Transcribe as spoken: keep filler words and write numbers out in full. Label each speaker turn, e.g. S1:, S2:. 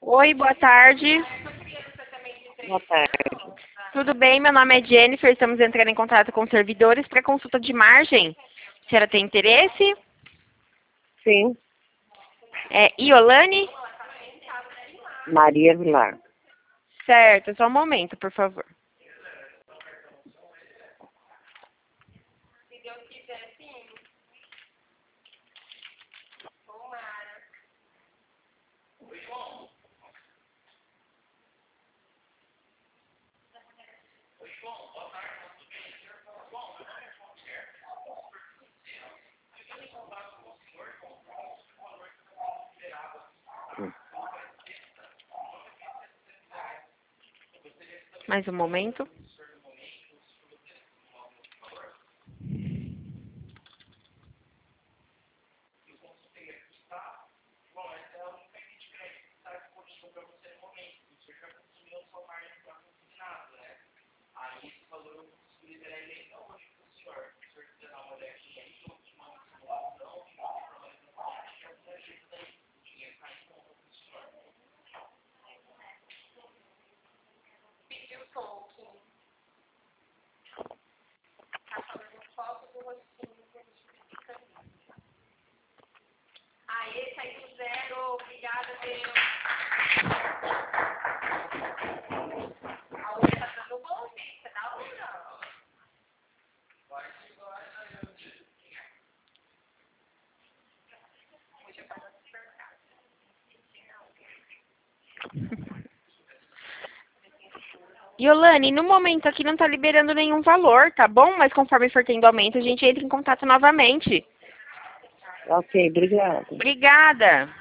S1: Oi, boa tarde.
S2: Boa tarde.
S1: Tudo bem? Meu nome é Jennifer. Estamos entrando em contato com servidores para consulta de margem. A senhora tem interesse?
S2: Sim,
S1: É Iolane?
S2: Maria Vilar.
S1: Certo, só um momento, por favor. Mais um momento. Iolane, no momento aqui não está liberando nenhum valor, tá bom? Mas conforme for tendo aumento, a gente entra em contato novamente.
S2: Ok, obrigada.
S1: Obrigada.